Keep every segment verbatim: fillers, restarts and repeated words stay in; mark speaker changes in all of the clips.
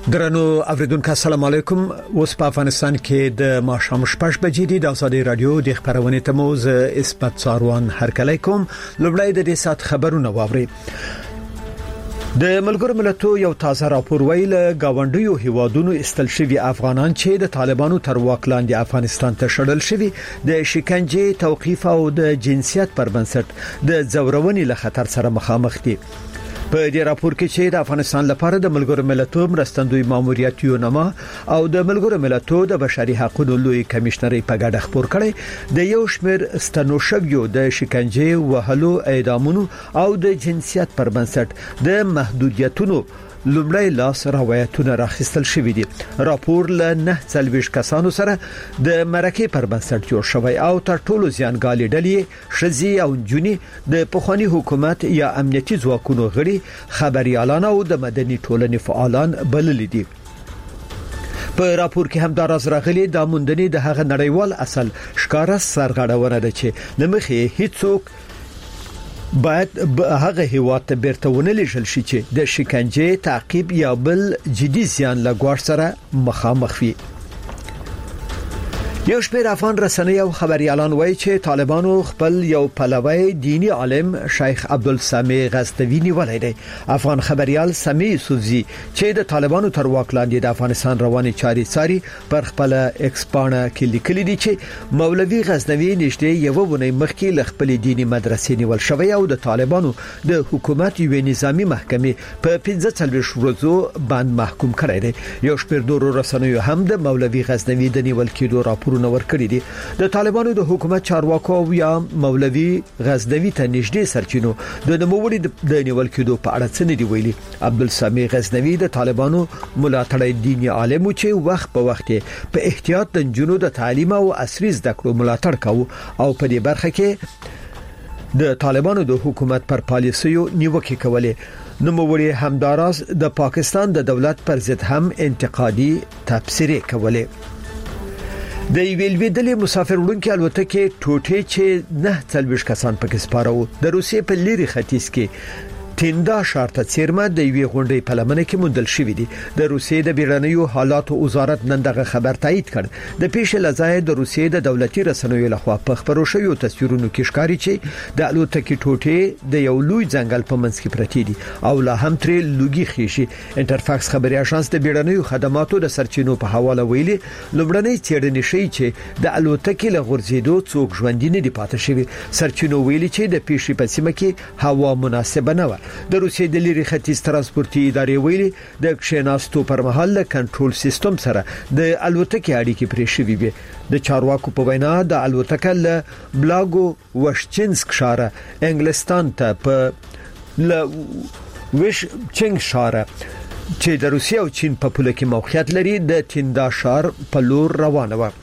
Speaker 1: درنو اوریدونکو السلام علیکم. اوس په افغانستان کې د ماښام شپږ بجې د آزادي رادیو د خبرونې تموز اسپت ساروان هرکلی کوم. لومړی د دې سات خبرونه واوري. د ملګرو ملتونو یو تازه راپور ویل گاونډیو هیوادونو استل شوی افغانان چې د طالبانو تر واک لاندې افغانستان ته شړل شوی د شکنجې توقيف او د جنسیت پر بنسټ د زورونې له خطر سره مخامخ دي. په دې راپور کې چې د افغانستان لپاره د ملګرو ملتونو مرستندوی ماموریت یونما او د ملګرو ملتونو د بشري حقوقو لوی کمشنري په ګډه خبر کړي د یو شمېر ستنوشګیو د شکنجې وهلو اعدامونو او د جنسیت پر بنسټ د محدودیتونو لومړی لاس روایتونه راخستل شوې دي. راپور له نه څلويش کسانو سره د مرکه پر بنسټ جوړ شوی او تر ټولو زیانګالي ډلې شزي او جونی د پخوانی حکومت یا امنیتي ځواکونو غړي خبريالان او د مدني ټولنې فعالان بلل دي. په راپور کې هم دا راز راغلي د موندنې د هغه نړیوال اصل ښکارا سرغړونه ده چې نمخې هیڅوک باید هغه هیواد ته بیرته ونلېږل شي چې د شکنجې تعقیب یا بل جدي زیان لګوار سره مخامخ وي. یو شمېر افغان رسنۍ او خبريالان وایي چې طالبانو خپل یو پلوی دینی عالم شیخ عبدالسمیع غزنوی نیولای دی. افغان خبريال سمیع یوسفزی چې د طالبانو تر واک لاندې د افغانستان رواني چاري ساري پر خپل ایکس پاڼه کې لیکلي دي چې مولوي غزنوی نږدې یو ونی مخکې ل خپل دینی مدرسې نیول شوی او د طالبانو د حکومت یو نظامی محکمې په پنځه څلوېښت ورځو باندې محکوم کړی دی. یو شمېر نورو رسنیو هم د مولوي غزنوی د نیول کېدو راپور نور کړی دي. د طالبانو د حکومت چارواکو یا مولوي غزنوی ته نږدې سرچینو د نوموړي د نیول کېدو په اړه څه نه دی ویلي. عبدالسمیع غزنوی د طالبانو ملاتړی دینی عالم چې وخت په وخت په احتیاط د جنونو د تعلیم او عصري زده کړو ملاتړ کاوه او په دې برخه کې د طالبانو د حکومت پر پالیسیو نیوکه کوله. نوموړي همداراز د پاکستان د دولت پر ضد هم انتقادي تبصره کوله. د ویلوی دلې مسافر وړونکو الوتکې ټوټې چې نه څلويش کسان پکې سپارو د روسیې په لری ختیځ کې تیندا شارته چیرمه د وی غونډې په لمنه کې مندل شوې دي. د روسیې د بیرانیو حالات وزارت نن دغه خبر تایید کړ. د پیښې لزای د روسیې د دولتي رسنیو لخوا په خبرو شویو تصویرونو کې ښکاري چې د الوتکې ټوټې د یو لوی ځنګل په منځ کې پرتې دي او لا هم ترې لوګي خېشي. انټرفاکس خبري اژانس د بیرانیو خدماتو د سرچینو په حواله ویلي لومړنۍ څېړنې شي چې د الوتکې له غورځېدو څوک ژوندۍ نه دي پاتې شوی. سرچینو ویلي چې د پیښې په سیمه کې هوا مناسبه نه و. د روسیې د لری ختیځ ترانسپورتي ادارې ویلي د کښیناستو پر مهال له کنټرول سیستم سره د الوتکې اړیکې پرې شوې وي. د چارواکو په وینا د الوتکې له بلاګو وشچنسک ښار انګلستان ته په ل وش چنګ ښار چې د روسیې او چین په پوله کې موقعیت لري د تیندا ښار په لور روانه و.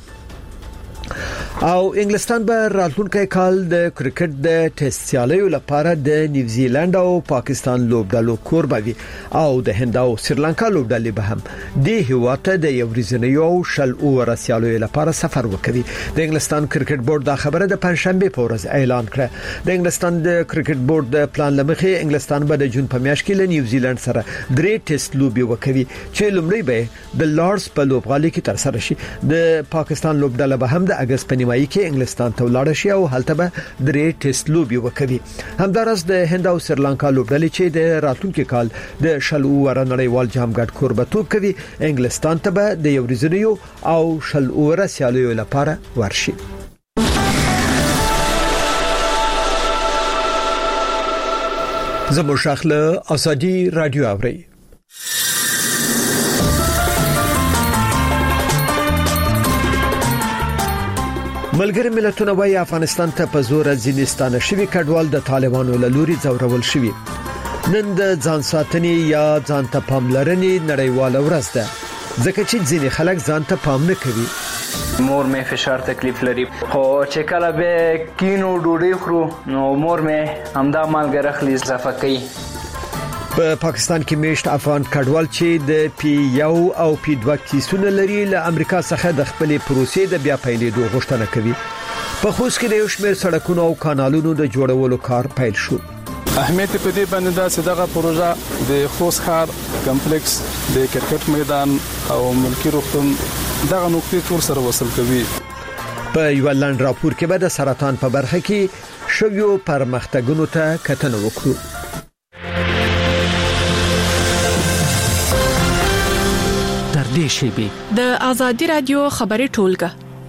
Speaker 1: او انګلستان به راتلونکي کال د کرکټ د ټیسټ سیالیو لپاره د نیوزیلند او پاکستان لوبډلو کوربوي او د هند او سریلانکا لوبډلې به هم د هیواته د یو ورځنیو او شل اور سیالیو لپاره سفر وکړي. د انګلستان کرکټ بورډ دا خبره د پنځشنبه په ورځ اعلان کړه. د انګلستان د کرکټ بورډ د پلان لمخې انګلستان به د جون په میاشت کې له نیوزیلند سره درې ټیسټ لوبي وکړي چې لومړی به د لارډز په لوبغالي کې تر سره شي. د پاکستان لوبډله به هم د اگست په نیمایي کې انګلستان ته ولاړ شي او هلته به درې ټیسټ لوبي وکړي. همدارس د هند او سریلانکا لوبډلې چې د راتلونکي کال د شل اور نړیوال جام ګډ کوربتوب کوي انګلستان ته به د یو ورځنیو او شل اور سیالیو لپاره ورشي. زموږ شاخله ازادي رادیو اوري. ملګری ملتونه وايي افغانستان ته په زور ځینستانه شوی کډوال د طالبانو له لوري ځورول شوی. نن د ځان ساتنې یا ځان ته پاملرنې نړیواله ورځ ده ځکه چې ځینې خلک ځان ته پام نه کوي.
Speaker 2: مور مې فشار تکلیف لري خو چې کله به کینو ډوډۍ خورو نو مور مې همدا مالګه خلی اضافه کوي.
Speaker 1: په پاکستان کې میشت افغان کډوال چې د پی یو او پی دوه کیسونه لري له امریکا څخه د خپل پروسې د بیا پیلېدو غوښتنه کوي. په خوست کې د یو شمېر سړکونو او کانالونو د جوړولو کار پیل شو.
Speaker 3: اهمیت په دې باندې دا چې دغه پروژه د خوست ښار کمپلیکس د کرکټ میدان او ملکی روغتون دغه نقطې ټول سره وصل کوي.
Speaker 1: په یو لاند راپور کې به د سرطان په برخه کې شویو پرمختګونو ته کتنه وکړو.
Speaker 4: تر دې شیبې
Speaker 5: د آزادي رادیو خبري ټولګه.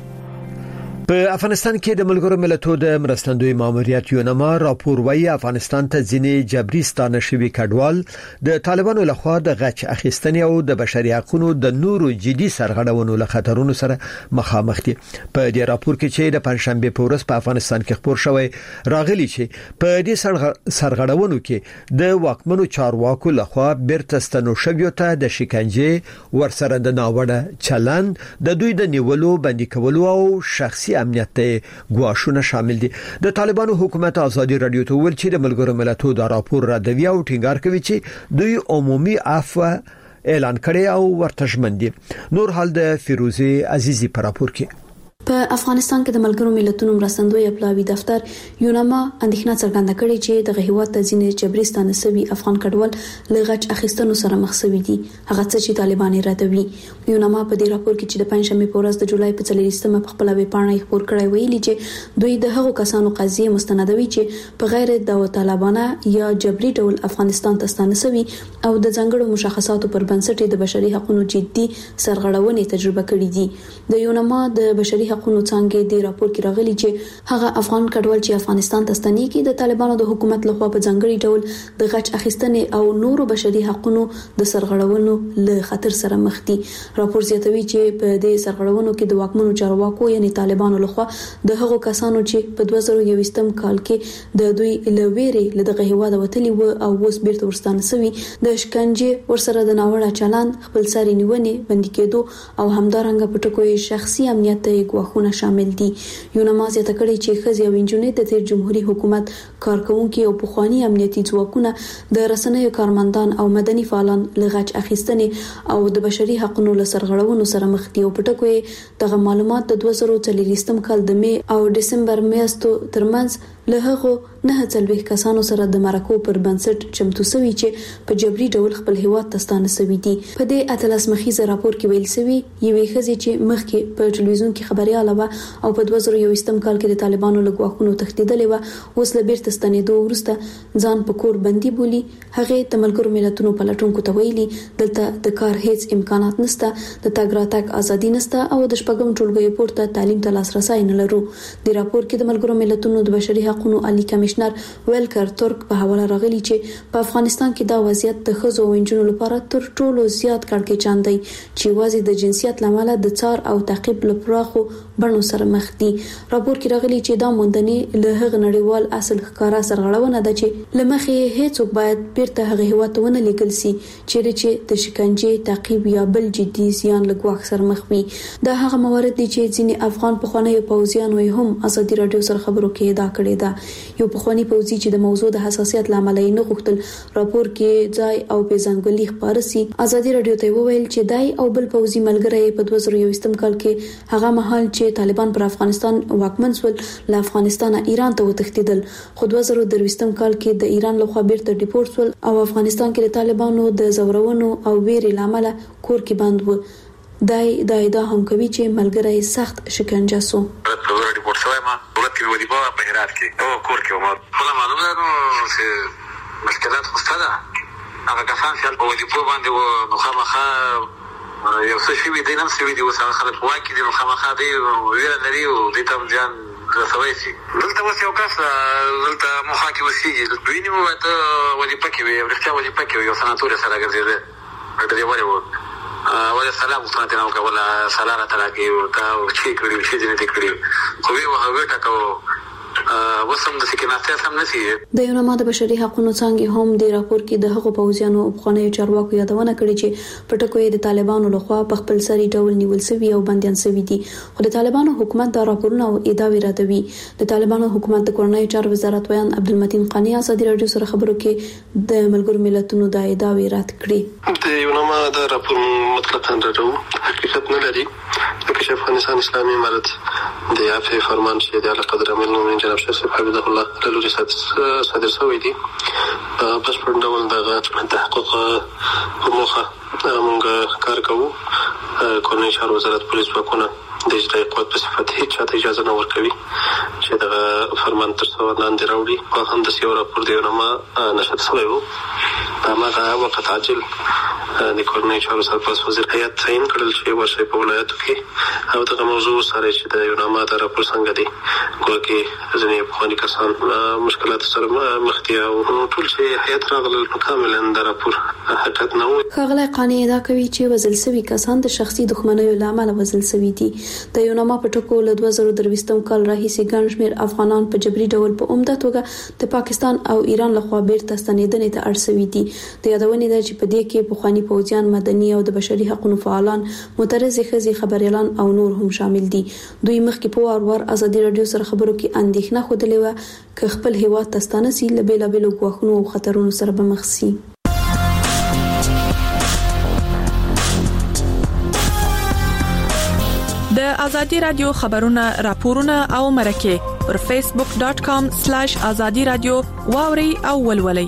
Speaker 1: په افغانستان کې د ملګرو ملتونو د مرستندوی ماموریت یونما راپور وايي افغانستان ته ځینې جبري ستانه شوي کډوال د طالبانو لخوا د غچ اخیستنې او د بشري حقوقو د نورو جدي سرغړونو له خطرونو سره مخامخ دي. په دې راپور کې چې د پنځشنبه په ورځ په افغانستان کې خبر شوی راغلي چې په دې سرغړونو کې د واکمنو چارواکو لخوا بیرته ستنو شویو ته د شکنجه ورسره د ناوړه چلند د دوی د نیولو بندي کولو او شخصي امنیت ته غواړونه شامل دي. د طالبانو حکومت آزادي رادیو ته ویل چې د ملګرو ملتونو د راپور ردوی او ټینګار کوي چې دوی عمومي عفو اعلان کړي او ورته ژمن دي. نور حال د فیروزي عزیزی پر راپور کې.
Speaker 6: په افغانستان کې د ملګرو ملتونو مرستندوی اپلاوی دفتر یونما اندېښنه څرګنده کړې چې د هیواد ته ځینې جبرستان سوي افغان کډوال لغچ اخیستنو سره مخ شوي دي. هغه څه چې طالبان ردوي. یونما په دې راپور کې چې د پنځشنبه په ورځ د جولای په څلورمه په خپل ویب پاڼه خبر کړی ویلي چې دوی د هغو کسانو قضیه مستندوي چې په غیر دعوت طالبانه یا جبري ډول افغانستان ته ستانه شوي او د ځنګړو مشخصاتو پر بنسټ د بشري حقوقو جدي سرغړونې تجربه کړې دي. د یونما د بشري حقوقو څنګه د راپور کې راغلي چې هغه افغان کډوال چې افغانستان ته ستنې کې د طالبانو د حکومت لخوا په ځنګړي ډول د غچ اخیستنې او نورو بشري حقوقو د سرغړونو له خطر سره مخ دي. راپور زیاتوي چې په دې سرغړونو کې د واکمنو چارواکو یعنی طالبانو لخوا د هغو کسانو چې په دوه زره یوولسم کال کې د دوی لويري له دغه هیواد وتلي و او اوس بیرته ورستانه شوي د شکنجه ورسره د ناوړه چلند خپل ساري نیونې بندي کېدو او همدارنګه په ټکوي شخصي امنیت ته غواخونه شامل دي. یونما زیاته کړې چې خزي او انجونې د تیر جمهوریت حکومت کارکونکو او پخوانی امنیتي ځواکونه د رسنیو کارمندان او مدني فعالان لغچ اخیستنې او د بشري حقوقو له سرغړونو سره مخ دي او په ټکوي دغه معلومات د دوه زره څلوېښتم کال د می او دسمبر میاشتو ترمنځ له هغه نه څلوي کسانو سره د مرکو پر بنسټ چمتو شوی چې په جبري ډول خپل هیواد ته ستانه شوی دي. په دې اتلس مخیزه راپور کې ویل شوی یوې خزي چې مخکې په ټلویزیون کې خبرياله و او په دوه زره یوولسم کال کې د طالبانو له غواخونو تښتیدلې و اوس له بیرته ستنېدو وروسته ځان په کور بندي بولی. هغه د ملګرو ملتونو پلټونکو ته ویلي دلته د کار هیڅ امکانات نشته، د تګ راتګ ازادي نشته او د شپږم ټولګي پورته تعلیم ته لاسرسي نه لرو. د راپور کې د ملګرو ملتونو د بشري حقوقو عالی کمشنر ویلکر ترک په حواله راغلی چې په افغانستان کې دا وضعیت د ښځو او نجونو لپاره تر ټولو زیات کړکېچان دی چې وازي د جنسیت لامل د څار او تعقیب لپاره بڼو سره مخ دي. راپور کې راغلی چې دا موندنې له هغه نړیوال اصل ښکارا سرغړونه ده چې لمخې هیڅوک باید بیرته هغه هیواد ته ونه لیکل سي چې چې د شکنجه تعقیب یا بل جدي زیان لګواخ سره مخ وي. دا هغه موارد دي چې ځینې افغان پخوانی پوځیان وي هم ازادي رادیو سره خبرو کې دا کړی ده. یو پخوانی پوځي چې د موضوع د حساسیت لامل یې نه غوښتل راپور کې ځای او پیژنګلي خبرسي ازادي رادیو ته وویل چې دای او بل پوځي ملګری په دوه زره یوولسم کال کې هغه مهال چې طالبان پر افغانستان واکمن شول له افغانستانه ایران ته وتښتیدل، خو دوه زره درویشتم کال کې د ایران لخوا بیرته ډیپورت شول او افغانستان کې د طالبانو د زورونو او ویري لامل کور کې بند و. دای دا دا هم کوي چې ملګری سخت شکنجه سو.
Speaker 7: ډیپورت شوی ما دولت کې ودی په بهرات کې او کور کې ما خپل معلومه ده نو چې مشکلات خوسته ده هغه کسان چې په ودی په باندې و نو خامخا یو څه شي دي نن څه دي وسه خلک واکې دي نو خامخا دی ویره لري او د تم ځان رسوي شي دلته وسه یو کس دلته مخاکې وسیږي دوی نیمه ته ودی پکې وي ورته ودی پکې یو سناتور سره ګرځي دا دی وره ولا سلام وطنته نو کوله سلامه تلاقي او تا چې کړی چې دې کړی خو وی وه ټکو وسم د سکیناتیا سم نسی.
Speaker 6: د یونما د بشري حقوقو څنګه هم د راپور کې د هغو پوځیانو او خانه چارواکو یادونه کړې چې پټکوې د طالبانو لخوا په خپل سری ډول نیول شوی او بنديان شوی دي. خو د طالبانو حکومت دا راپورونه او ادعاوې راټوي. د طالبانو حکومت د کورنۍ چارو وزارت ویان عبدالمتین قانی ازادي رادیو سره خبرو کې د ملګرو ملتونو د ادعاوې رات کړې.
Speaker 8: د یونما د راپور مطلقاً راټو حقیقت نه لري چې افغانستان اسلامي امارت د عفو فرمان چې د اعلی قدر امیر المؤمنین جناب شیخ صاحب حفظه الله لوري صادر شوی دی په بشپړ ډول د تحقیق په موخه موږ کار کوو. کورنۍ چارو وزارت پولیس ځواکونه د اجرایي قوت په صفت هیڅ چاته اجازه نه ورکوي چې دغه فرمان تر څو لاندې راوړي. او هم د یو راپور دی نامه نشر شوی و په هغه وخت عاجل د کورنۍ چارو سرپرست وزیر هیئت تعیین کړل چې ورشي په ولایتو کې او دغه موضوع سره چې د یو نامه د راپور څنګه دی ګویا ځینې افغاني کسان مشکلات سره مخ دي او ټول چې هیئت راغلل کاملا د راپور حقیقت نه و.
Speaker 6: خغله قانې ادا کوي چې وزل سوي کسان د شخصي دښمنیو لامل وزل سوي دي. د یو نامه په ټکو له دوه زره درویشتم کال راهیسې ګڼ شمېر افغانان په جبري ډول په عمده توګه د پاکستان او ایران لخوا بیرته ستنېدنې ته اړ شوي دي. د یادونې ده چې په دې کې پخواني پوځیان، مدني او د بشري حقوقو فعالان، معترضې ښځې، خبريالان او نور هم شامل دي. دوی مخکې په وار وار ازادي رادیو سره خبرو کې اندېښنه خوده و چې خپل هیواد ته ستانه سي له بیلابېلو ګواښونو او خطرونو سره به مخ سي.
Speaker 5: د ازادي رادیو خبرونه، راپورونه او مرکه پر فیسبوک ډاټ کام سلیش ازادي رادیو واوري او ولولئ.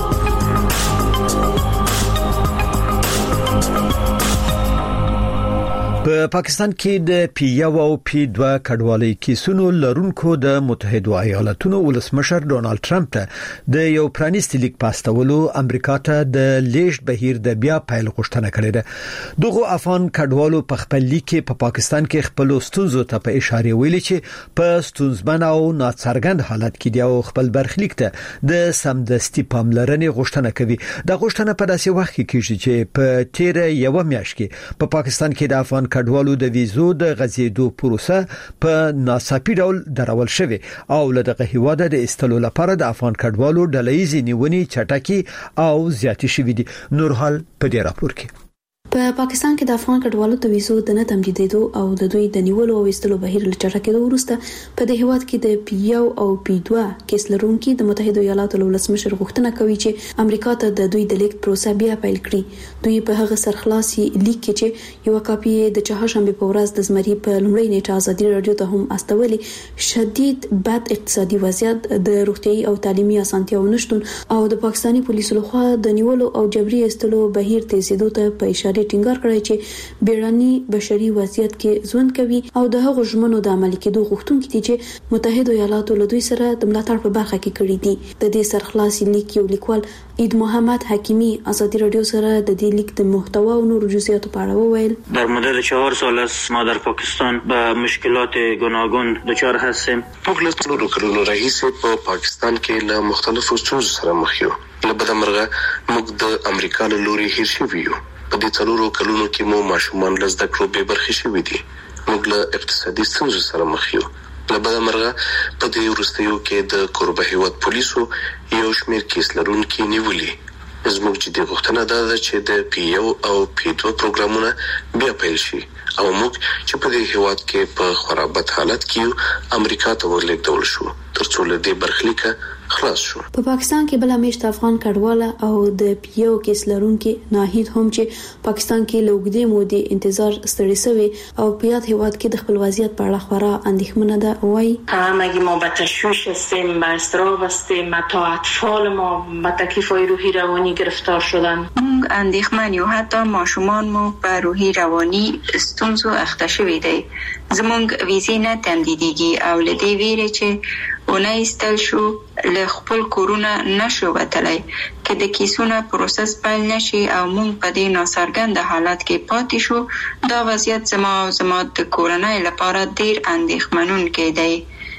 Speaker 1: په پاکستان کې د پی یو او پی دوه کډوالۍ کیسونو لرونکو د متحده ایالاتونو ولسمشر ډونالد ټرمپ ته د یو پرانیستي لیک پاستولو امریکا ته د لیږد بهیر د بیا پیل غوښتنه کړې ده. دغه افغان کډوالو په خپل لیک کې په پاکستان کې خپل ستونزو ته په اشاره ویلي چې په ستونزمن او ناڅرګند حالت کې دی او خپل برخلیک ته د سمدستي پاملرنې غوښتنه کوي. د غوښتنه په داسې وخت کې کیږي چې په تیر یو میاشت کې په پاکستان کې د افغان کډوالو د ویزو د غځېدو پروسه په ناڅاپي ډول درول شوې او له دغه هیواده د استلو لپاره د افغان کډوالو ډله‌ییزې نیونې چټکي او زیاتې شوې دي. نورحال په دې راپور کې
Speaker 6: په پاکستان کې د افغان کډوالو د ویزو د نه تمدیدېدو او د دوی د نیولو او ایستلو بهیر له چټکېدو وروسته په دې هیواد کې د پی یو او پی دوه کیس لرونکي د متحده ایالاتو ولسمشر غوښتنه کوي چې امریکا ته د دوی د لیک پروسه بیا پیل کړي. دوی په هغه سرخلاصي لیک کې چې یو کاپی د چهارشنبه په ورځ د زمري په لومړۍ نیټه ازادي رادیو ته هم استولي شدید بد اقتصادي وضعیت، د روغتيایي او تعلیمي اسانتیاو نشټون او د پاکستاني پولیسو لخوا د نیولو او جبري ایستلو بهیر تیزیدو ته په اشاره ټینګار کړی چې بیړني بشري وضعیت کې ژوند کوي او د هغو ژمنو د عملي کېدو غوښتونکي دي چې متحده ایالاتو له دوی سره د ملاتړ په برخه کې کړی دي. د دې سرخلاصي لیک یو لیکوال عید محمد حکیمی ازادي رادیو سره د دې لیک د محتوا او نور جزئیاتو په اړه وویل.
Speaker 9: در مدت چهار سال است ما در پاکستان به مشکلات گوناگون دچار هستیم.
Speaker 8: پوکلت نورو کلونو رئیس په پاکستان کې له مختلفو ستونزو سره مخ یو. له بدمرغه موږ د امریکا له لوري هیر شوي یو. په دې څلورو کلونو کې مو ماشومان له زده کړو بې برخې شوي دي. موږ له اقتصادي ستونزو سره مخ یو. له بدمرغه په دې وروستیو کې د کوربه هیواد پولیسو یو شمېر کیس لرونکي نیولي. زموږ جدي غوښتنه دا ده چې د پی یو او پی دوه پروګرامونه بیا پیل شي او موږ چې په دې هیواد کې په خرابت حالت کې امریکا ته ورلېږدول شو ترڅو له دې برخلیکه خلاص شو.
Speaker 6: په پاکستان کې بل میشت افغان کډواله او د پی یو کیس لرونکي ناهید هم چې پاکستان کې لوګدې مودې انتظار ستړي شوی او په یاد هیواد کې د خپل وضعیت په اړه خورا اندېښمنه ده. وایي
Speaker 10: همگی ما به تشویش هستیم، به اضطراب هستیم، تا اطفال ما به تکلیف‌های روحی روانی گرفتار شدن.
Speaker 11: اندېښمن یو، حتی ماشومان مو په روحي رواني ستونزو اخته شوي دي. زموږ ویزې نه تمدیدېږي او له دې ویرې چې ونه ایستل شو له خپل کورونه نشو وتلی که د کیسونو پروسس پیل نشي او موږ په دې ناڅرګند حالت کې پاتې شو. دا وضعیت زما او زما د کورنۍ لپاره ډیر اندېښمنونکی دی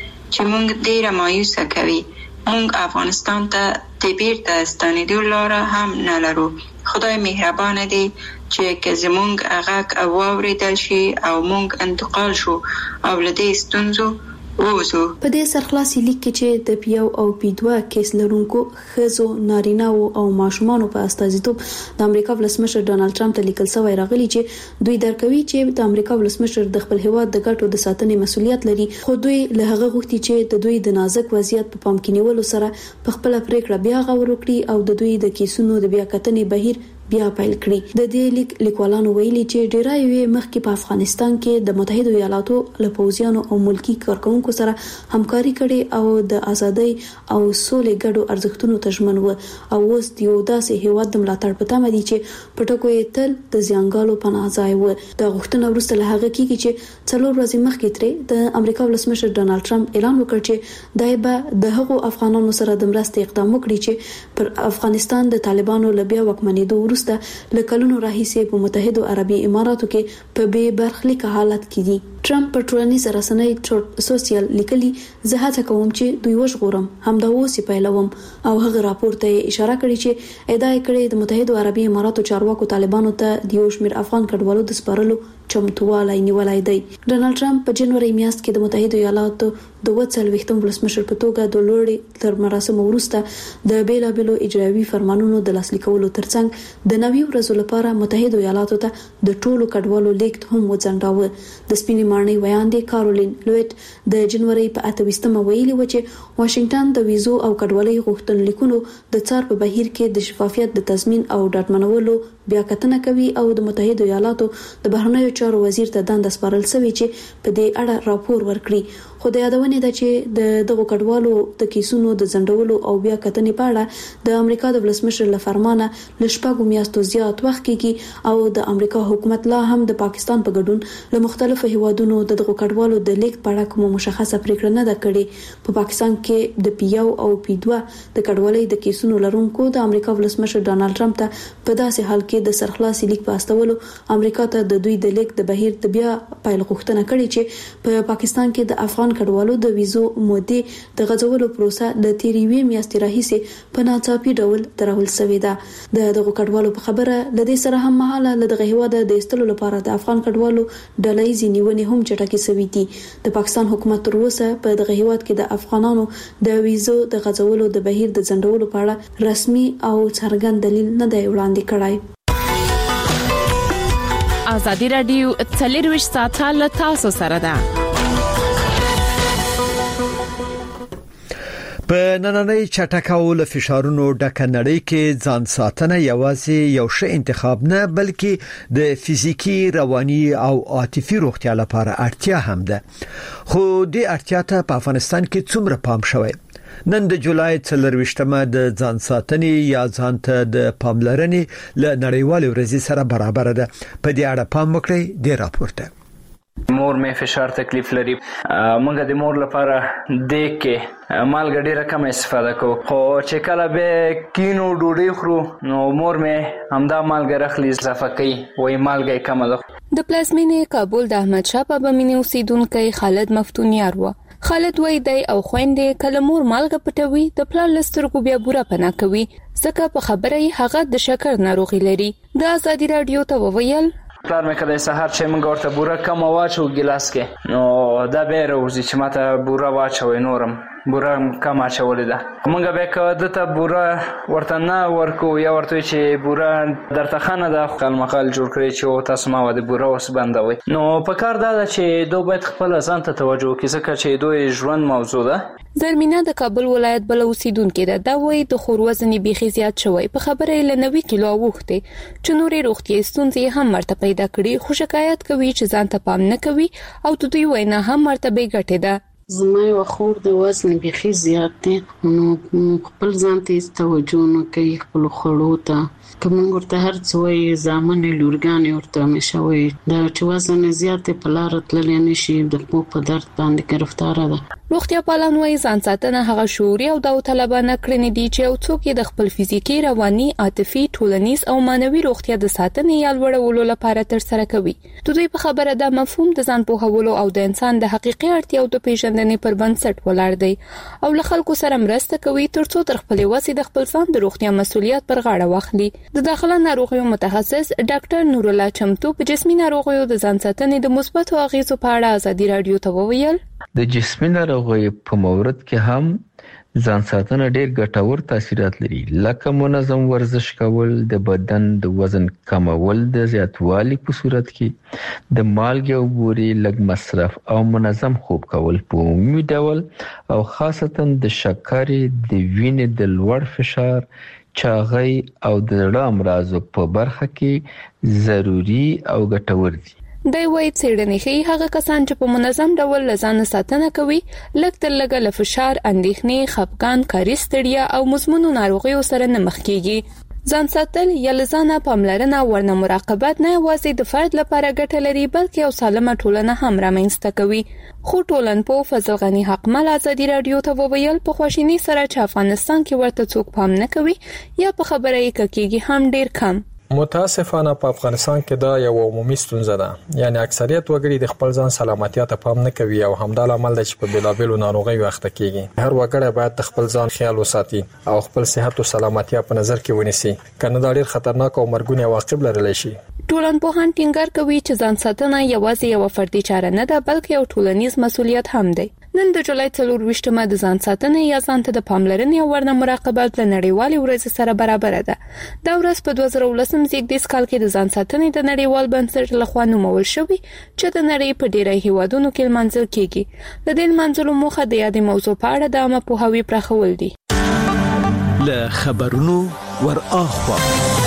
Speaker 11: چې موږ ډیر مایوسه کوي. موږ افغانستان ته د بیرته ستنېدو لاره هم نه لرو. خدای مهربان دی چې که زموږ غږ واورېدل شي او موږ انتقال شو او له دې ستونزو ووزو.
Speaker 6: په دې سرخلاصي لیک کې چې د پی یو او پی دوه کیس لرونکو ښځو، نارینه‌و او ماشومانو په استازیتوب د امریکا ولسمشر ډونالد ټرمپ ته لیکل شوی راغلی چې دوی درکوي چې د امریکا ولسمشر د خپل هیواد د ګټو د ساتنې مسؤلیت لري، خو دوی له هغه غوښتي چې د دوی د نازک وضعیت په پام کې نیولو سره په خپل پریکړه بیا غور وکړي او د دوی د کیسونو د بیا کتنې بهیر بیا پیل کړی. د دې لیک لیکوالانو ویلي چې ډیرای یې مخکې په افغانستان کې د متحده ایالاتو له پوځیانو او ملکی کارکونکو سره همکاري کړې او د ازادۍ او سولې ګډو ارزښتونو ته ژمن و او اوس یو داسې هیواد د ملاتړ په تمه دي چې په ټکو یې تل د زیانګالو پناه ځای و. د غوښتنه وروسته له هغه کېږي چې څلور ورځې مخکې ترې د امریکا ولسمشر ډونالد ټرمپ اعلان وکړ چې دای به د هغو افغانانو سره د مرستې اقدام وکړي چې پر افغانستان د طالبانو له بیا واکمنېدو وروسته له کلونو راهیسې په متحده عربي اماراتو کې په بې برخلیک حالت کې دي. ټرمپ په ټولنیزه رسنۍ ټروت سوشل لیکلي زه هڅه کوم چې دوی وژغورم همدا اوس یې پیلوم او هغه راپور ته اشاره کړې چې ادعا کړې د متحده عربي اماراتو چارواکو طالبانو ته د یو شمېر افغان کډوالو د سپارلو چمتووالی نیولای دی. ډونالد ټرمپ په جنوري میاشت کې د متحده ایالاتو د وڅلويختم ولسمشر په توګه د لوړې تر مراسمو وروسته د بیلابلو اجرایوي فرمانونو د لاسلیک کولو ترڅنګ د نوي ورځو لپاره متحده ایالاتو ته د ټولو کډوالو لیکت هم وځنډاوه. د سپینې مارنۍ ویاندې کارولین لویټ د جنوري په اتويستمه ویلي و چې واشنگټن د ویزو او کډوالۍ غوښتنلیکونو د څار په بهیر کې د شفافیت د تضمین او ډاډمنولو بیا کتنه کوي او د متحده ایالاتو د بهرنیو چارو وزیر ته دنده سپارل شوی چې په دې اړه راپور ورکړي. خو د یادونه ده چې د دغو کډوالو د کیسونو د ځنډولو او بیا کتنې په اړه د امریکا د ولسمشر له فرمانه ل شپږو میاشتو زیات وخت کېږي او د امریکا حکومت لا هم د پاکستان په ګډون له مختلفو هیوادونو د دغو کډوالو د لیک په اړه کوم مشخصه پریکړه نه ده کړې. په پاکستان کې د پیو او پی دوه د کډوالۍ د کیسونو لرونکو د امریکا ولسمشر ډونالد ټرمپ ته په داسې حال کې د سرخلاصي لیک په استولو امریکا ته د دوی د لیک د بهیر د بیا پیل غوښتنه کړې چې په پاکستان کې د افغان کډوالو د ویزو مودې د غځولو پروسه د تیریوي میاشتې راهیسې په ناڅاپي ډول ترول شوې ده. د دغو کډوالو په خبره لدې سره هم مهاله له دغه هیواد د استلو لپاره د افغان کډوالو ډله‌ییزې نیونې هم چټکې شوې دي. د پاکستان حکومت تر اوسه په دغه هیواد کې د افغانانو د ویزو د غځولو د بهیر د ځنډولو په اړه رسمي او څرګند دلیل نه دی وړاندې کړی.
Speaker 5: ازادي رادیو څلرویشت ساعته له تاسو سره ده.
Speaker 1: په نننۍ چټکو له فشارونو ډکه نړۍ کې ځان ساتنه یوازې یو ښه انتخاب نه بلکې د فزیکی، رواني او عاطفي روغتیا لپاره اړتیا هم ده. خو دې اړتیا ته په افغانستان کې څومره پام شوی؟ نن د جولای څلرويشتمه د ځان ساتنې یا ځان ته د پاملرنې له نړیوال ورځې سره برابر ده. په دې اړه پام وکړئ د راپورته.
Speaker 2: مور مې فشار تکلیف لري. موږ د مور لپاره د کې مالګه ډیره کم استفاده کوو، خو چې کله به کینو ډوډۍ خورو نو مور مې همدا مالګه رخلی اضافه کوي، وایي مالګه کم ده.
Speaker 12: د پلازمینې کابل د احمد شاه بابا مینې اوسیدونکو خالد مفتون یار و. خالد وای دی او خويندې کله مور مالګه پټوي د پلار لسترګو بیا بوره پناه کوي ځکه په خبره یې هغه د شکر ناروغي لري. د ازادي رادیو ته وویل
Speaker 2: پلار مې کله سحر چې موږ ورته بوره کم واچو ګلاس کې نو دا به راوځي چې ماته بوره واچوي، نورم بوره کم اچولې ده. موږ به کده ته بوره ورته نه ورکو یا ورته چې بوره درته خانه ده خلمخال جوړ کړی چې تاسو ما ود بوره وس بندوي. نو په کار دا چې دوی باید خپل ځان ته توجه وکړي ځکه چې دوی ژوند موضوع ده.
Speaker 12: زرمینه د کابل ولایت بل اوسیدونکو ده دا وایي د خور وزن بيخي زیات شوی په خبره له نوي کیلو وخته چې نورې روغتي ستونزې هم مرته پیدا کړي، خو شکایت کوي چې ځان ته پام نه کوي او د دوی وینا هم مرتبه ګټه ده.
Speaker 13: زما یو خور د وزن بيخي زیات دی نو خپل ځان ته توجه نه کوي، خپل خړو ته کوم ورته هر څه وي ځامن لورګان ورته مشوي دا چې وزن زیات په لار تللی نشي د په درد باندې گرفتار ده.
Speaker 12: روغتیا پالان وایي ځان ساتنه هغه شعوري او داوطلبانه کړنې دي چې او څوک د خپل فزیکی، رواني، عاطفي، ټولنیز او مانوي روغتیا د ساتنې یا لوړولو لپاره تر سره کوي. د دوی په خبره دا مفهوم د ځان پوهولو او د انسان د حقيقي اړتیاو د پیژندنې پر بنسټ ولاړ دی او له خلکو سره مرسته کوي ترڅو تر خپل وسې د خپل ځان د روغتیا مسؤلیت پر غاړه واخلي. د داخله ناروغیو متخصص ډاکټر نور الله چمتو په جسمي ناروغیو د ځان ساتنې د مثبت اغیزو په اړه ازادي رادیو ته وویل
Speaker 14: د جسمي ناروغیو په مورد کې هم ځان ساتنه ډېر ګټور تاثیرات لري، لکه منظم ورزش کول، د بدن د وزن کمول د زیاتوالي په صورت کې د مالګې او بورې لږ مصرف او منظم خوب کول په عمومي ډول او خاصتا د شکرې، د وینې د لوړ فشار چاغي او د زړه امراضو په برخه کې ضروری او ګټور دي.
Speaker 12: د وای څېړنې ښيي هغه کسان چې په منظم ډول لزان ساتنه کوي لکه تر لګه له فشار، اندېښنې، خپګان، کاري ستړیا او مزمنو ناروغیو سره نه مخ کیږي. ځان ساتل یا لزانه پاملرنه ورنه مراقبت نه یوازې د فرد لپاره ګټه لري بلکې یو سالمه ټولنه هم رامنځته کوي. خو ټولنپوه فضل غنی حقمل ازادي رادیو ته وویل په خواشینی سره چې افغانستان کې ورته څوک پام نه کوي یا په خبره یې کېږي هم ډیر کم.
Speaker 15: متاسفانه په افغانستان کې دا یو عمومي ستونزه ده، یعنی اکثریت وګړي د خپل ځان سلامتیا ته پام نه کوي او همدا لامل دی چې په بېلابېلو ناروغیو اخته کیږي. هر وګړی باید د خپل ځان خیال وساتي او خپل صحت او سلامتیا په نظر کې ونیسي، کنه دا ډیر خطرناک او مرګونی عواقب لرلی شي.
Speaker 12: ټولنپوهان ټینګار کوي چې ځان ساتنه یوازې یو فردي چاره نه ده بلکې یو ټولنیز مسؤلیت هم دی. نن د جولای څلور ویشتمه د ځان ساتنې یا ځان ته د پاملرنې او ورنه مراقبت له نړیوالې ورځې سره برابر ده. دا ورځ په دوه زره ولسم زیږدیز کال کې د ځان ساتنې د نړیوال بنسټ لخوا نومول شوې چې د نړۍ په ډیری هیوادونو کې لمانځل کیږي. د دې لمانځلو موخه د یادې موضوع په اړه د عامه پوهاوي پراخول دي.
Speaker 4: له خبرونو ور اخوا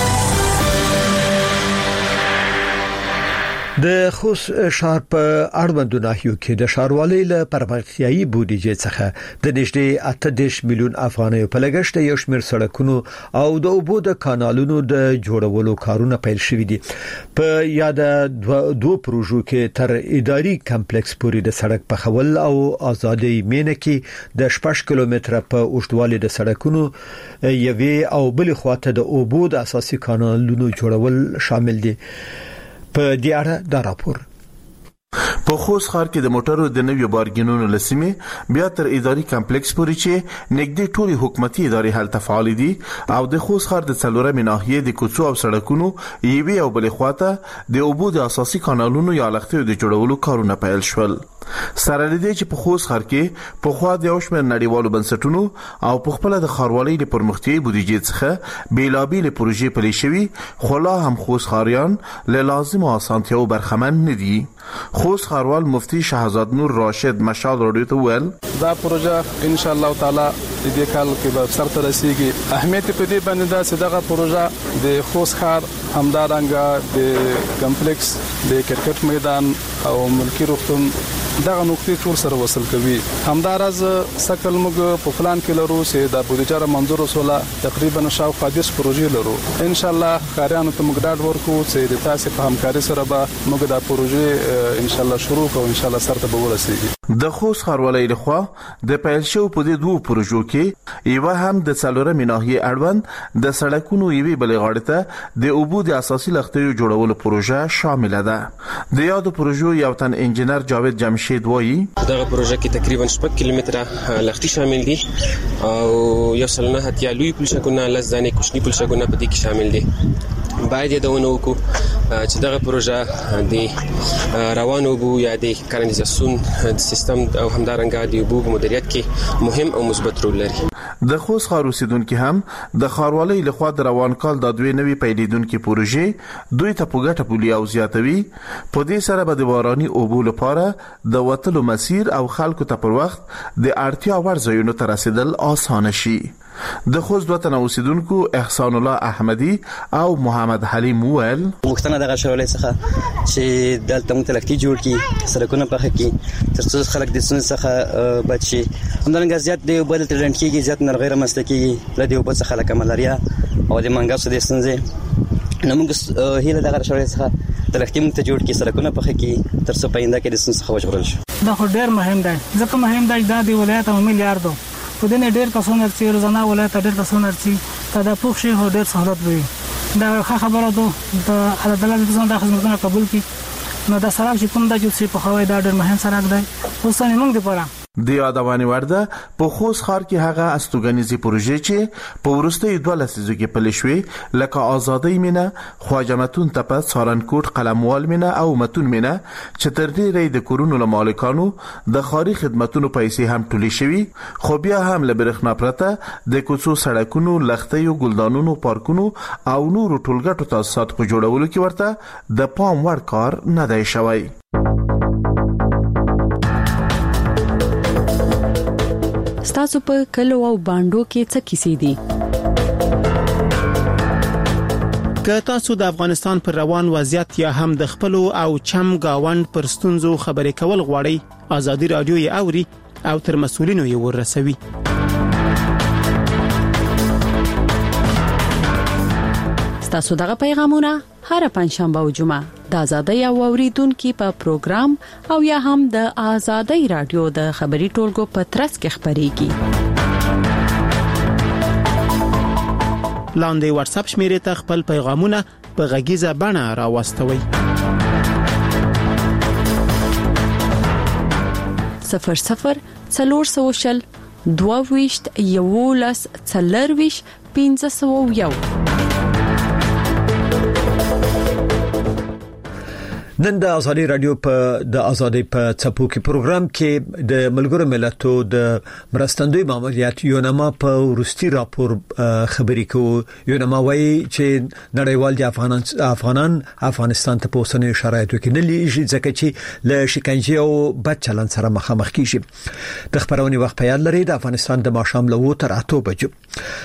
Speaker 1: د خوست ښار په اړوندو ناحیو کې د ښاروالۍ له پرمختیايي بودیجې څخه د نږدې اته دېرش میلیون افغانیو په لګښت یو شمېر سړکونو او د اوبو د کانالونو د جوړولو کارونه پیل شوي دي. په یاد دوه پروژو کې تر اداري کمپلیکس پورې د سړک پخول او آزادۍ مینه کې د شپږ کیلومتره په اوږدوالي د سړکونو یوې او بل خواته د اوبو د اساسي کانالونو جوړول شامل دي. په دې اړه دا راپور.
Speaker 16: په خوست ښار کې د موټرو د نویو بارګینونو لسمه بیا تر اداري کمپلیکس پورې چې نږدې ټولي حکومتي ادارې هلته فعال دي او د خوست ښار د څلورمې ناحیې د کوڅو او سړکونو یوې او بلې خواته د اوبو د اساسي کانالونو یا لښتیو د جوړولو کارونه پیل شول. سره لدې چې په خوست ښار کې په خوا د یو شمېر نړیوالو بنسټونو او په خپل د ښاروالۍ د پرمختیايي بودیجې څخه بیلابېلې پروژې پلي شوي خو لا هم خوست ښاریان له لازمو اسانتیاوو برخمن نه دي. خوست ښاروال مفتي شهزاد نور راشد مشال رادیو ته ویل
Speaker 3: دا پروژه ان شاء الله تعالی د دې کال کې به سر ته رسیږي. اهمیت په دې باندې دا چې دغه پروژه د خوست ښار همدارنګه د کمپلیکس د کرکټ میدان او ملکی روغتون دغه نقطې ټول سره وصل کوي. همدارز سکل موږ په پلان کې لرو چې د بودیجه منظور وسوله تقریبا شاوخوا دېرش پروژې لرو. ان شاء الله ښاریانو ته موږ ډاډ ورکو چې د تاسو په همکاري سره به موږ دا پروژې ان شاء الله شروع کوو، ان شاء الله سره به ورسیږي.
Speaker 16: د خوست ښاروالۍ لخوا د پیل شو په دې دوه پروژو کې یو هم د څلورمې ناحیې اړوند د سړکونو یوې بلې غاړې ته د اوبو د اساسي لښتیو جوړولو پروژه شامل ده. د یادو پروژو یو تن انجنیر جاوید جمشید وایي
Speaker 17: دغه پروژه کې تقریبا شپږ کیلومتره لښتي شامل دي او یو سل نه هتیا لوی پلشګونه لږ ځانې کوچني پلشګونه په دې کې شامل دي. باید دا ونه وکړو چې دغه پروژه د روانو اوبو یا د کانالیزاسیون سیستم او همدارنګه د اوبو مدیریت کې مهم او مثبت رول لري.
Speaker 16: د خوست ښار اوسیدونکو هم د ښاروالۍ لخوا د روان کال د دوی نوي پیلېدونکو پروژې دوی ته په ګټه بولي او زیاتوي. په دې سره به د باراني اوبو لپاره د وتلو مسیر او خلکو ته پر وخت د اړتیا وړ ځایونو ته رسیدل آسانه شي. د خوست وطن اوسیدونکو احسان الله احمدی او محمد حلیم ویل
Speaker 18: مختنه دغه شولې څخه چې دلته متلکتي جوړ کی سرکونه پخه کی ترڅو خلک د سن څخه بچ شي. همدارنګه زیات د بدل ترنټ کیږي زیات نرغیر مستکی لدی او په څخه لکه ملاریا او د منګاس د سنځه نمونږ هیله دغه شولې څخه تلکتي مت جوړ کی سرکونه پخه کی ترڅو پاینده کې د سن څخه وژغورل شي.
Speaker 19: دا خو ډیر مهم دی ځکه مهم دی د ولایت او میلیارډو په دې ډېر کسونه چې روزانه ولایت ډېر کسونه چې دا پوښ شي هو ډېر سہولت وي. دا خبره ده د الله تعالی د څنګه خدمتونه قبول کړي نو دا سره چې کوم د چې په خوای دا ډېر مهم سره دی اوس نه موږ لپاره
Speaker 16: د یادوانې ورده په خوست ښار کې هغه استوګنیزي پروژې چې په ورستۍ دوه لسیزو کې پلي شوې لکه آزادۍ مینه، خواجه متون تپه، سارنکوټ، قلموال مینه او متون مینه چې تر ډېرې د کورونو له مالکانو د ښاري خدمتونو پیسې هم ټولې شوي خو بیا هم له برېښنا پرته د کوڅو سړکونو، لښتیو، ګلدانونو، پارکونو او نورو ټولګټو تاسیساتو په جوړولو کې ورته د پام وړ کار نه دی شوی.
Speaker 20: ستاسو په کلو او باندو کې څه کیسې دي؟ که تاسو د افغانستان پر روان وضعیت یا هم د خپل او چم گاوند پر ستونزو خبرې کول غواړئ، آزادي رادیو یې اوري او تر مسؤلینو یې ورسوي.
Speaker 21: تاسو دغه پیغامونه هر پنځشنبه او جمعه د آزادۍ او اوریدونکو په پروګرام او یا هم د آزادۍ رادیو د خبري ټولګو په ترڅ کې خبريږي.
Speaker 20: لاندې واتس اپ شمیرې ته خپل پیغامونه په غږیزه بڼه راوستوي.
Speaker 21: صفر صفر څلور سوشل دوه ویشت یولس څلور ویشت پنځه سوه یو.
Speaker 1: نن د آزادي رادیو په د آزادي په چپو کې پروګرام کې د ملګرو ملتو د مرستندوی ماموریت یونما په ورستي راپور خبرې کوي. یونما وايي چې نړیوال د افغانان افغانان افغانستان ته په اوسنیو شرایطو کې نه لیږي ځکه چې له شکنجې او بد چلند سره مخامخ کیږي. د خبرونې وخت په یاد لري د افغانستان د ماښام له وو تر اته بجو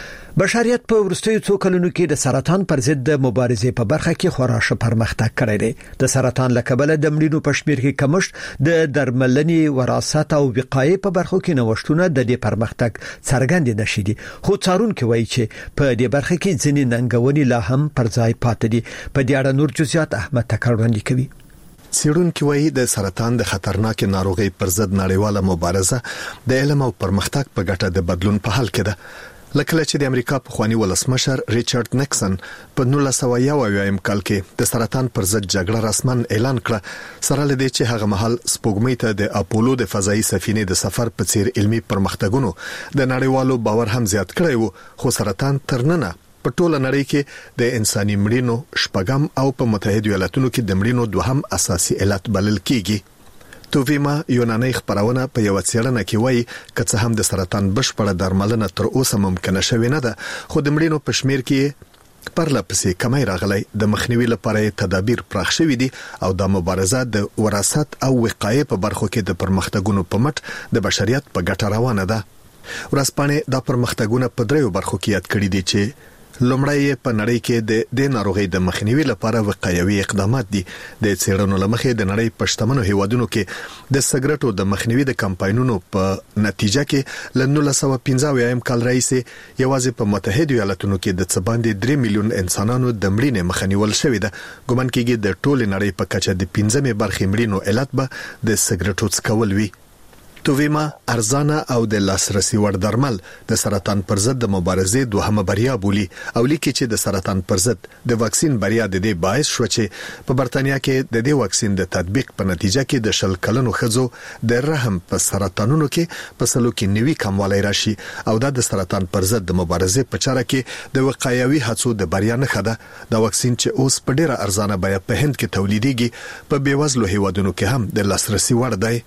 Speaker 1: بشریت په ورستیو څو کلونو کې د سرطان پر ضد د مبارزې په برخه کې خورا پرمختګ کړی دی. د سرطان لکبله د مړینو په شمیر کې کمښت، د درملنې وراثت او وقایې په برخو کې نوښتونه د دې پرمختګ څرګند نشي دي. خو څارونکو وایي چې په دې برخه کې ځینې ننګونې لا هم پر ځای پاتې دي. په دې اړه نور جزئیات احمد تکړه وړاندې کوي.
Speaker 22: څېړونکو وایي د سرطان د خطرناک ناروغي پر ضد نړیواله مبارزه د علم او پرمختګ په ګټه د بدلون په حال کې ده. لکه چې د امریکا په خواني ولسمشر ریچارډ نیکسن په نولس سوه یو اویایم کال کې د سرطان پر ضد جګړه رسمن اعلان کړه، سره لدې چې هغه مهال سپوږمۍ ته د اپولو د فضایي سفینې د سفر په څیر علمي پرمختګونو د نړیوالو باور هم زیات کړی وو. خو سرطان تر ننه په ټوله نړۍ کې د انساني مړینو شپږم او په متحده ایالاتونو کې د مړینو دوهم اساسي علت بلل کیږي. توویما یوناني خبرونه په یو څېړنه کې وایي چې هم د سرطان بشپړه درملنه تر اوسه ممکنه شوې نه ده، خو د مړینو په شمیر کې پرلپسې کمی راغلی. د مخنیوي لپاره تدابیر پراخ شوي دي او د مبارزه د وراثت او وقایې په برخو کې د پرمختګونو په مټ د بشریت په ګټه روانه ده. ورځپاڼې د پرمختګونو په دریو برخو کې یاد کړي دي چې لومړی په نړۍ کې د د ناروغي د مخنیوي لپاره وقایوي اقدامات دي. د څېړنو لمخې د نړۍ په شتمنو هیوادونو کې د سګرټو د مخنیوي د کمپاینونو په نتیجه کې ل نولس سوه پنځه اویا کال راځي یوازې په متحده ایالاتونو کې د څه باندې درې میلیون انسانانو د مړینې مخنیول شوې ده. ګومان کېږي د ټول نړۍ په کچه د پنځمې برخې مړینو علت به د سګرټو څکول وي. توویما ارزانه او د لاسرسي وړ درمل د سرطان پر ضد د مبارزې دوهمه بریا بولی او لیکي چې د سرطان پر ضد د واکسین بریا د دې باعث شو چې په برتانیا کې د دې واکسین د تطبیق په نتیجه کې د شل کلنو ښځو د رحم په سرطانونو کې په سلو کې نوي کموالی راشي او د سرطان پر ضد د مبارزې په چاره کې د وقایوي هڅو د بریا نښه ده. د واکسین چې اوس په ډیره ارزانه بیه په هند کې تولیدېږي په بیوزلو هیوادونو کې هم د لاسرسي وړ دی.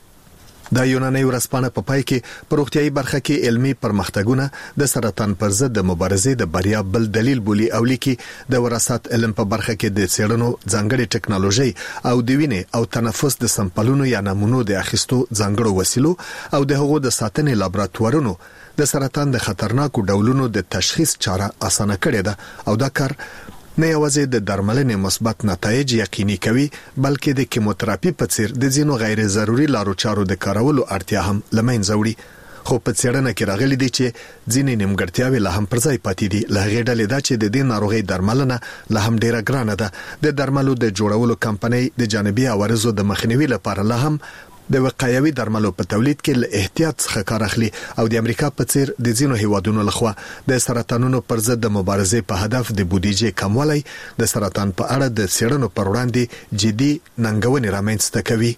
Speaker 22: د یوناني ورځپاڼه په پای کې په روغتيایي برخه کې علمي پرمختګونه د سرطان پر ضد د مبارزې د بریا بل دلیل بولی او لیکي د وراثت علم په برخه کې د څېړنو ځانګړي ټکنالوژي او د وینې او تنفس د سمپلونو یا نمونو د اخیستو ځانګړو وسیلو او د هغو د ساتنې لابراتوارونو د سرطان د خطرناکو ډولونو د تشخیص چاره اسانه کړې ده او دا کار نه یوازې د درملنې مثبت نتایج یقیني کوي بلکې د کیموتراپي په څیر د ځینو غیر ضروري لارو چارو د کارولو اړتیا هم لمنځه وړي. خو په څېړنه کې راغلي دي چې ځینې نیمګړتیاوې لا هم پر ځای پاتې دي. له هغې ډلې دا چې د دې ناروغۍ درملنه لا هم ډیره ګرانه ده. د درملو د جوړولو کمپنۍ د جانبي عوارضو د مخنیوي لپاره لا هم د وقایوي درملو په تولید کې له احتیاط څخه کار اخلي او د امریکا په څیر د ځینو هیوادونو لخوا د سرطانونو پر ضد د مبارزې په هدف د بودیجې کموالی د سرطان په اړه د څېړنو پر وړاندې جدي ننګونې رامنځته کوي.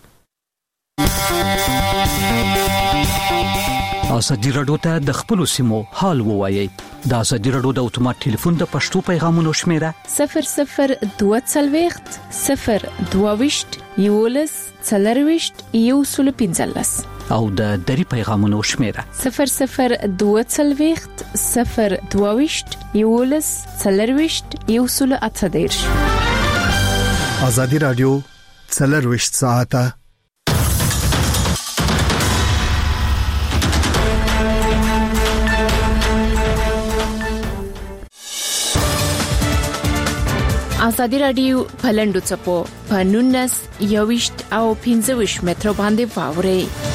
Speaker 23: آزادي رادیو ته د خپل سیمو حال ووایي. د آزادي رادیو د اتومات ټلیفون د پښتو پیغامونو شمیره
Speaker 12: صفر صفر دوه څلوېښت صفر دوه ویشت یولس څلرويشت یو سل پنځلس
Speaker 23: او د دری پیغامونو شمیره
Speaker 12: صفر صفر دوه څلوېښت صفر دوه ویشت یولس څلرويشت یو سل اته دېرش.
Speaker 22: آزادي رادیو څلرويشت ساعته
Speaker 7: ازادي رادیو پلندو چپو په نونس یويشت او پنځه ویشت متر باندې واوري